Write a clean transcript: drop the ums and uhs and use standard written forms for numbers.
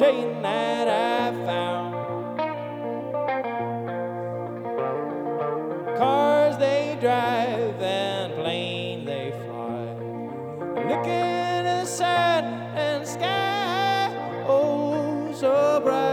day that I found. Cars they drive and planes they fly, looking at the sun and sky, oh so bright.